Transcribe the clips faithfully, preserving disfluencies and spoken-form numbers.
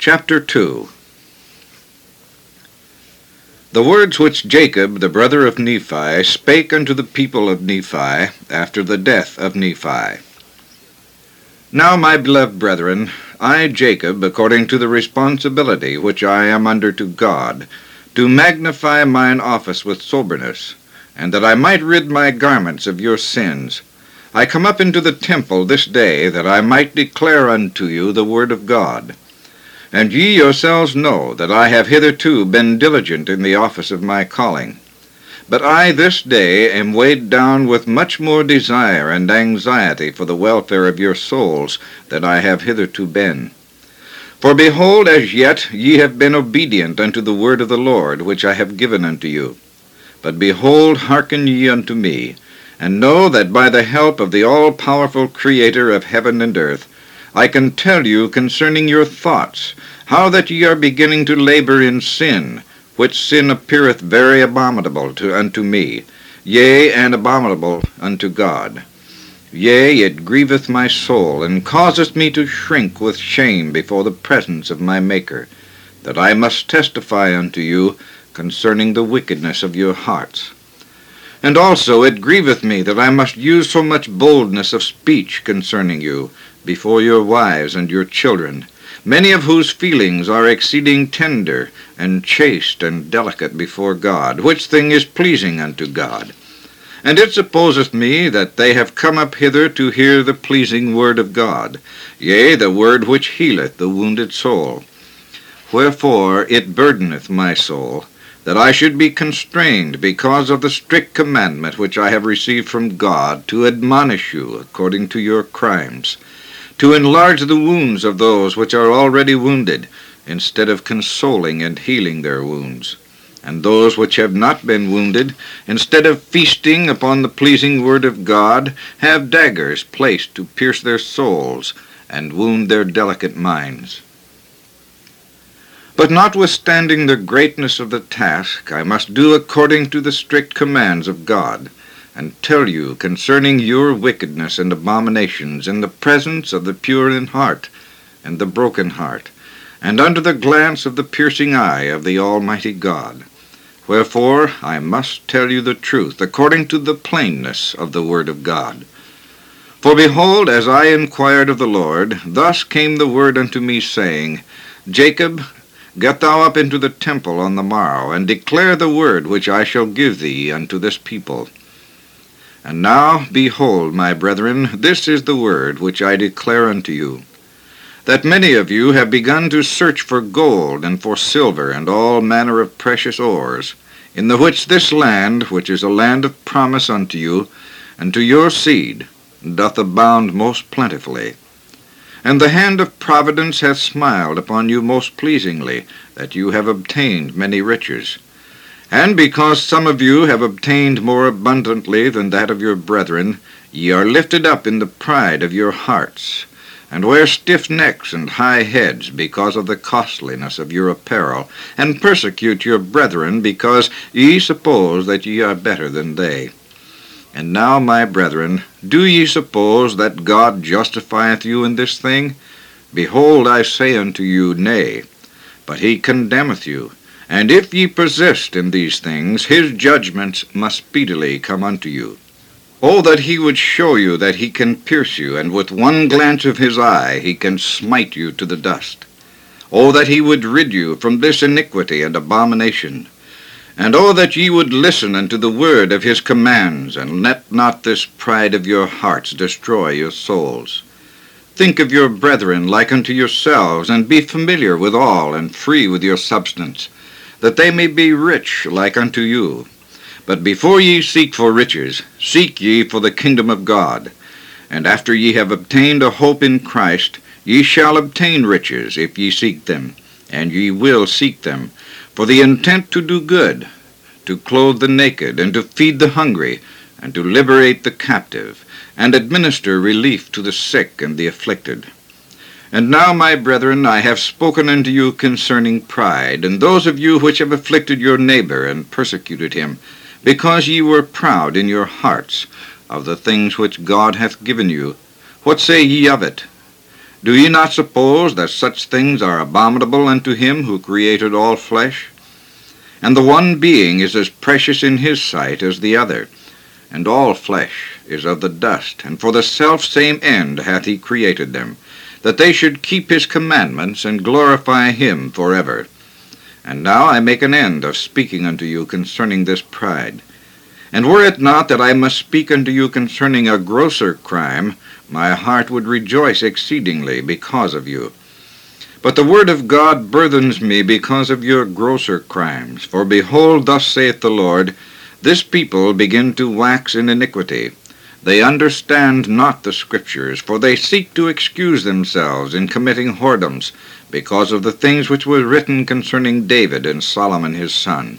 Chapter two. The words which Jacob, the brother of Nephi, spake unto the people of Nephi after the death of Nephi. Now, my beloved brethren, I, Jacob, according to the responsibility which I am under to God, do magnify mine office with soberness, and that I might rid my garments of your sins, I come up into the temple this day, that I might declare unto you the word of God. And ye yourselves know that I have hitherto been diligent in the office of my calling. But I this day am weighed down with much more desire and anxiety for the welfare of your souls than I have hitherto been. For behold, as yet ye have been obedient unto the word of the Lord, which I have given unto you. But behold, hearken ye unto me, and know that by the help of the all-powerful Creator of heaven and earth, I can tell you concerning your thoughts, how that ye are beginning to labor in sin, which sin appeareth very abominable to, unto me, yea, and abominable unto God. Yea, it grieveth my soul, and causeth me to shrink with shame before the presence of my Maker, that I must testify unto you concerning the wickedness of your hearts. And also it grieveth me that I must use so much boldness of speech concerning you, before your wives and your children, many of whose feelings are exceeding tender, and chaste and delicate before God, which thing is pleasing unto God. And it supposeth me that they have come up hither to hear the pleasing word of God, yea, the word which healeth the wounded soul. Wherefore it burdeneth my soul, that I should be constrained because of the strict commandment which I have received from God, to admonish you according to your crimes, to enlarge the wounds of those which are already wounded, instead of consoling and healing their wounds. And those which have not been wounded, instead of feasting upon the pleasing word of God, have daggers placed to pierce their souls, and wound their delicate minds. But notwithstanding the greatness of the task, I must do according to the strict commands of God, and tell you concerning your wickedness and abominations in the presence of the pure in heart and the broken heart, and under the glance of the piercing eye of the Almighty God. Wherefore I must tell you the truth according to the plainness of the word of God. For behold, as I inquired of the Lord, thus came the word unto me, saying, Jacob, get thou up into the temple on the morrow, and declare the word which I shall give thee unto this people. And now, behold, my brethren, this is the word which I declare unto you, that many of you have begun to search for gold and for silver and all manner of precious ores, in the which this land, which is a land of promise unto you, and to your seed, doth abound most plentifully. And the hand of providence hath smiled upon you most pleasingly, that you have obtained many riches. And because some of you have obtained more abundantly than that of your brethren, ye are lifted up in the pride of your hearts, and wear stiff necks and high heads because of the costliness of your apparel, and persecute your brethren because ye suppose that ye are better than they. And now, my brethren, do ye suppose that God justifieth you in this thing? Behold, I say unto you, Nay, but he condemneth you. And if ye persist in these things, his judgments must speedily come unto you. Oh, that he would show you that he can pierce you, and with one glance of his eye he can smite you to the dust. Oh, that he would rid you from this iniquity and abomination. And oh, that ye would listen unto the word of his commands, and let not this pride of your hearts destroy your souls. Think of your brethren like unto yourselves, and be familiar with all, and free with your substance, that they may be rich like unto you. But before ye seek for riches, seek ye for the kingdom of God. And after ye have obtained a hope in Christ, ye shall obtain riches, if ye seek them, and ye will seek them, for the intent to do good, to clothe the naked, and to feed the hungry, and to liberate the captive, and administer relief to the sick and the afflicted. And now, my brethren, I have spoken unto you concerning pride, and those of you which have afflicted your neighbor and persecuted him, because ye were proud in your hearts of the things which God hath given you. What say ye of it? Do ye not suppose that such things are abominable unto him who created all flesh? And the one being is as precious in his sight as the other. And all flesh is of the dust, and for the selfsame end hath he created them, that they should keep his commandments and glorify him forever. And now I make an end of speaking unto you concerning this pride. And were it not that I must speak unto you concerning a grosser crime, my heart would rejoice exceedingly because of you. But the word of God burthens me because of your grosser crimes. For behold, thus saith the Lord, this people begin to wax in iniquity. They understand not the Scriptures, for they seek to excuse themselves in committing whoredoms, because of the things which were written concerning David and Solomon his son.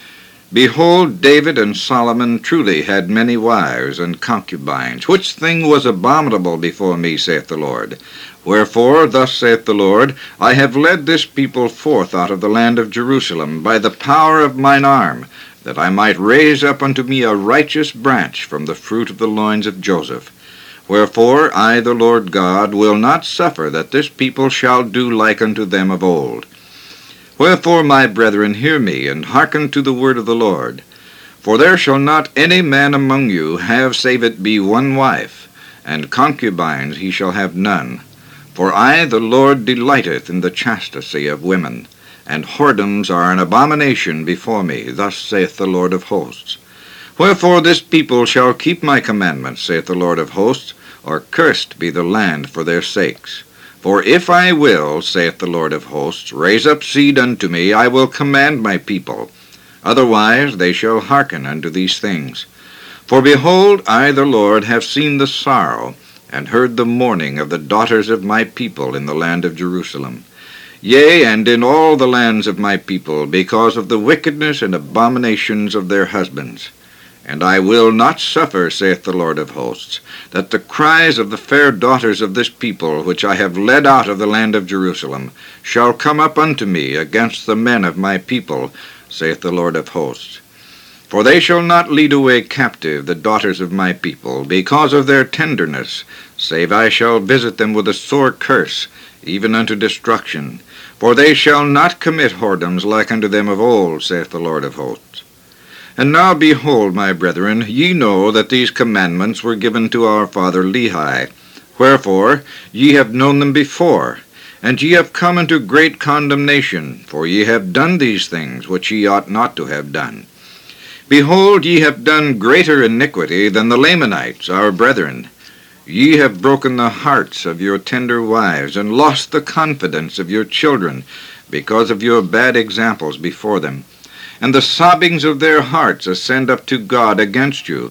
Behold, David and Solomon truly had many wives and concubines, which thing was abominable before me, saith the Lord. Wherefore, thus saith the Lord, I have led this people forth out of the land of Jerusalem by the power of mine arm, that I might raise up unto me a righteous branch from the fruit of the loins of Joseph. Wherefore I, the Lord God, will not suffer that this people shall do like unto them of old. Wherefore, my brethren, hear me, and hearken to the word of the Lord. For there shall not any man among you have save it be one wife, and concubines he shall have none. For I, the Lord, delighteth in the chastity of women, and whoredoms are an abomination before me, thus saith the Lord of hosts. Wherefore this people shall keep my commandments, saith the Lord of hosts, or cursed be the land for their sakes. For if I will, saith the Lord of hosts, raise up seed unto me, I will command my people. Otherwise they shall hearken unto these things. For behold, I the Lord have seen the sorrow, and heard the mourning of the daughters of my people in the land of Jerusalem. Yea, and in all the lands of my people, because of the wickedness and abominations of their husbands. And I will not suffer, saith the Lord of hosts, that the cries of the fair daughters of this people, which I have led out of the land of Jerusalem, shall come up unto me against the men of my people, saith the Lord of hosts. For they shall not lead away captive the daughters of my people, because of their tenderness, save I shall visit them with a sore curse, even unto destruction. For they shall not commit whoredoms like unto them of old, saith the Lord of hosts. And now behold, my brethren, ye know that these commandments were given to our father Lehi. Wherefore ye have known them before, and ye have come into great condemnation, for ye have done these things which ye ought not to have done. Behold, ye have done greater iniquity than the Lamanites, our brethren. Ye have broken the hearts of your tender wives, and lost the confidence of your children, because of your bad examples before them. And the sobbings of their hearts ascend up to God against you.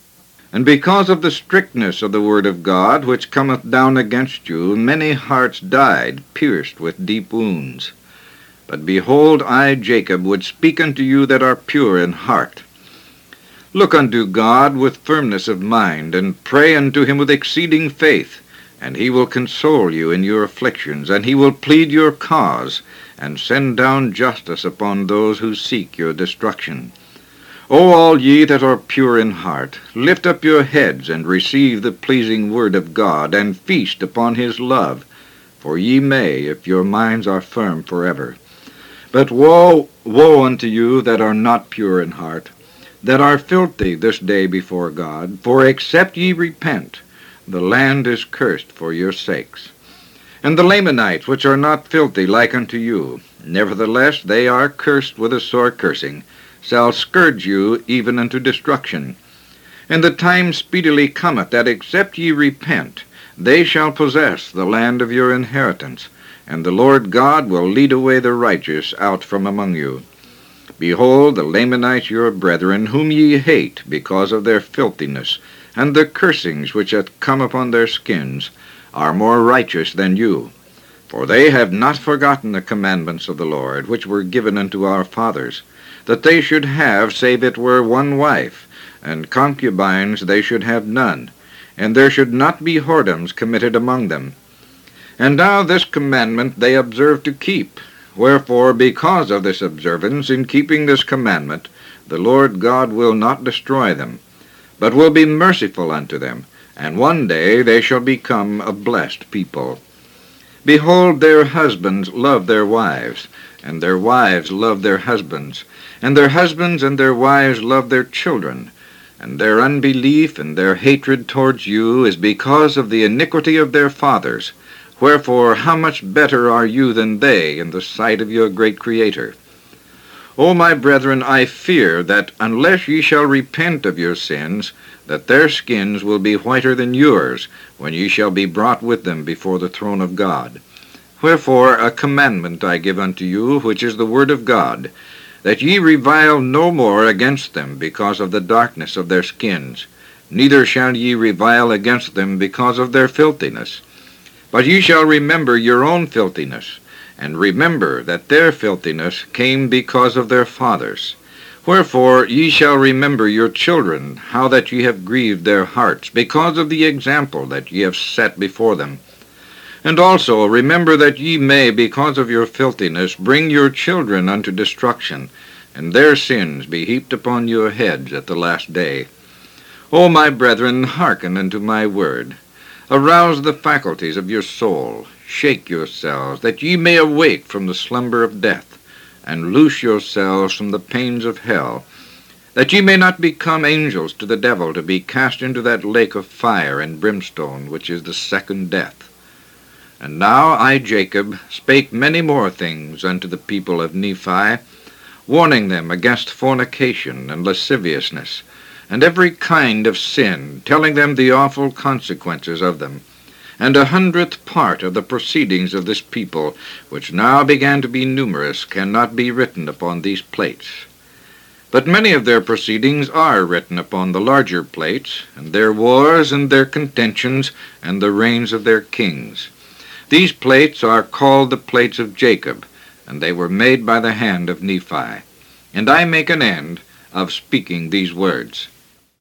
And because of the strictness of the word of God, which cometh down against you, many hearts died, pierced with deep wounds. But behold, I, Jacob, would speak unto you that are pure in heart. Look unto God with firmness of mind, and pray unto him with exceeding faith, and he will console you in your afflictions, and he will plead your cause, and send down justice upon those who seek your destruction. O all ye that are pure in heart, lift up your heads, and receive the pleasing word of God, and feast upon his love, for ye may, if your minds are firm forever. But woe, woe unto you that are not pure in heart, that are filthy this day before God, for except ye repent, the land is cursed for your sakes. And the Lamanites, which are not filthy like unto you, nevertheless they are cursed with a sore cursing, shall scourge you even unto destruction. And the time speedily cometh, that except ye repent, they shall possess the land of your inheritance, and the Lord God will lead away the righteous out from among you. Behold, the Lamanites your brethren, whom ye hate because of their filthiness, and the cursings which hath come upon their skins, are more righteous than you. For they have not forgotten the commandments of the Lord, which were given unto our fathers, that they should have, save it were one wife, and concubines they should have none, and there should not be whoredoms committed among them. And now this commandment they observe to keep. Wherefore, because of this observance, in keeping this commandment, the Lord God will not destroy them, but will be merciful unto them, and one day they shall become a blessed people. Behold, their husbands love their wives, and their wives love their husbands, and their husbands and their wives love their children, and their unbelief and their hatred towards you is because of the iniquity of their fathers. Wherefore, how much better are you than they in the sight of your great Creator? O my brethren, I fear that unless ye shall repent of your sins, that their skins will be whiter than yours, when ye shall be brought with them before the throne of God. Wherefore a commandment I give unto you, which is the word of God, that ye revile no more against them because of the darkness of their skins, neither shall ye revile against them because of their filthiness. But ye shall remember your own filthiness, and remember that their filthiness came because of their fathers. Wherefore ye shall remember your children, how that ye have grieved their hearts, because of the example that ye have set before them. And also remember that ye may, because of your filthiness, bring your children unto destruction, and their sins be heaped upon your heads at the last day. O my brethren, hearken unto my word. Arouse the faculties of your soul, shake yourselves, that ye may awake from the slumber of death, and loose yourselves from the pains of hell, that ye may not become angels to the devil, to be cast into that lake of fire and brimstone, which is the second death. And now I, Jacob, spake many more things unto the people of Nephi, warning them against fornication and lasciviousness, and every kind of sin, telling them the awful consequences of them, and a hundredth part of the proceedings of this people, which now began to be numerous, cannot be written upon these plates. But many of their proceedings are written upon the larger plates, and their wars and their contentions, and the reigns of their kings. These plates are called the plates of Jacob, and they were made by the hand of Nephi. And I make an end of speaking these words.